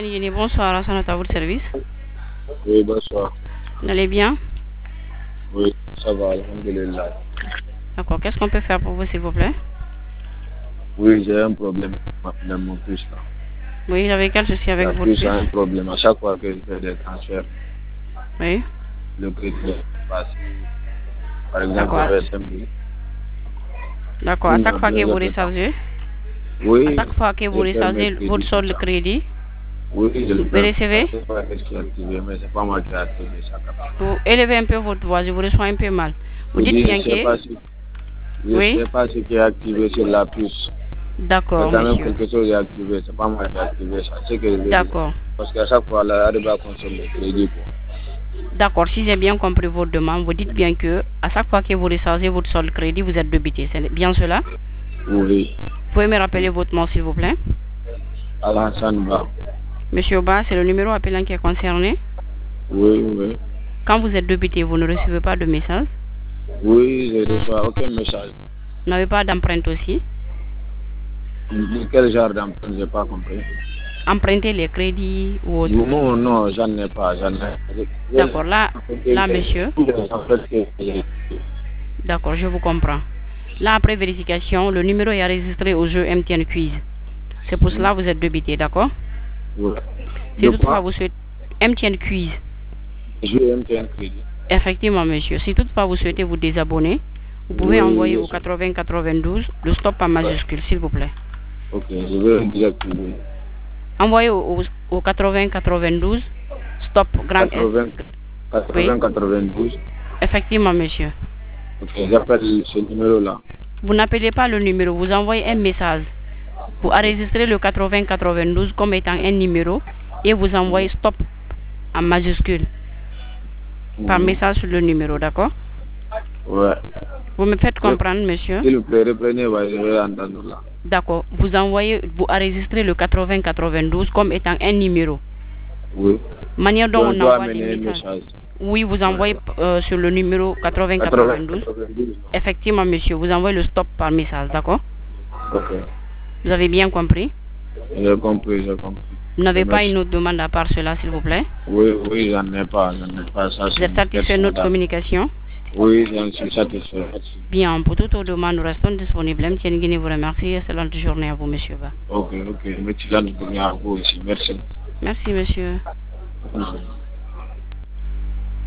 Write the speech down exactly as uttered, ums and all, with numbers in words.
Bonsoir, à à votre service. Oui, bonsoir. Vous allez bien? Oui, ça va, alhamdulillah. D'accord, qu'est-ce qu'on peut faire pour vous, s'il vous plaît? Oui, j'ai un problème dans mon puce là. Oui, j'avais quel souci avec La votre puce puce? a un problème. À chaque fois que je fais des transferts, Oui. le crédit passe. Par exemple, D'accord. j'avais cinq mille. D'accord, à chaque fois que vous rechargez, Oui, à chaque fois que vous je fais mes rechargez crédits votre solde comme ça. crédit, Oui, je le vous fais. recevez? C'est pas ce qui est activé, mais c'est pas moi qui ai activé ça. Vous élevez un peu votre voix, je vous reçois un peu mal. Vous Je dites dis, bien je sais que... pas si, je Oui. sais pas ce qui est activé sur la puce. Mais D'accord, quand même monsieur. quelque chose est activé, c'est pas moi qui ai activé ça. C'est que je veux dire. D'accord. Parce qu'à chaque fois, là, elle va consommer le crédit. Quoi. D'accord, si j'ai bien compris votre demande, vous dites bien que à chaque fois que vous rechargez votre solde crédit, vous êtes débité. C'est bien cela? Oui. Vous pouvez me rappeler votre nom, s'il vous plaît? Alassane Ba. Monsieur Ba, c'est le numéro appelant qui est concerné. Oui, oui. Quand vous êtes débité, vous ne recevez pas de message? Oui, je ne reçois aucun message. Vous n'avez pas d'empreinte aussi? De quel genre d'empreinte, je n'ai pas compris. Emprunter les crédits ou autre? Non, non, j'en ai pas, j'en ai. D'accord, là, là, monsieur. D'accord, je vous comprends. Là, après vérification, le numéro est enregistré au jeu M T N Quiz. C'est pour cela que vous êtes débité, d'accord? Oui. Si toutefois vous souhaitez M T N Quiz. Jeu M T N Quiz. Effectivement, monsieur. Si toutefois vous souhaitez vous désabonner, vous pouvez Oui, envoyer oui, au quatre-vingts quatre-vingt-douze le stop en majuscule, s'il vous plaît. Ok, je vais désactiver. Envoyez au, au, au quatre-vingts quatre-vingt-douze stop grand quatre-vingts, quatre-vingts, oui. quatre-vingt-douze. Effectivement, monsieur. Ok, j'appelle ce numéro-là. Vous n'appelez pas le numéro, vous envoyez un message. Vous enregistrez le quatre-vingts quatre-vingt-douze comme étant un numéro et vous envoyez stop en majuscule par Oui. message sur le numéro, d'accord? Ouais. Vous me faites comprendre, monsieur? S'il vous plaît, reprenez, ouais, je vais entendre là. D'accord. Vous envoyez, vous enregistrez le quatre-vingts quatre-vingt-douze comme étant un numéro. Oui. Manière dont Donc, on je dois envoie des amener un messages. message. Oui, vous envoyez euh, sur le numéro quatre-vingts quatre-vingt-douze. Effectivement, monsieur, vous envoyez le stop par message, d'accord? Ok. Vous avez bien compris? J'ai compris, j'ai compris. Vous n'avez pas une autre demande à part cela, s'il vous plaît? Oui, oui, j'en ai pas, j'en ai pas. Ça, Vous êtes satisfait de notre communication? Oui, j'en suis satisfait. Bien, pour toutes vos demandes, nous restons disponibles. M T N Guinée vous remercie. Excellente journée à vous, monsieur Ba. Ok, ok. Excellente journée à vous aussi. Merci. Merci, monsieur. Merci.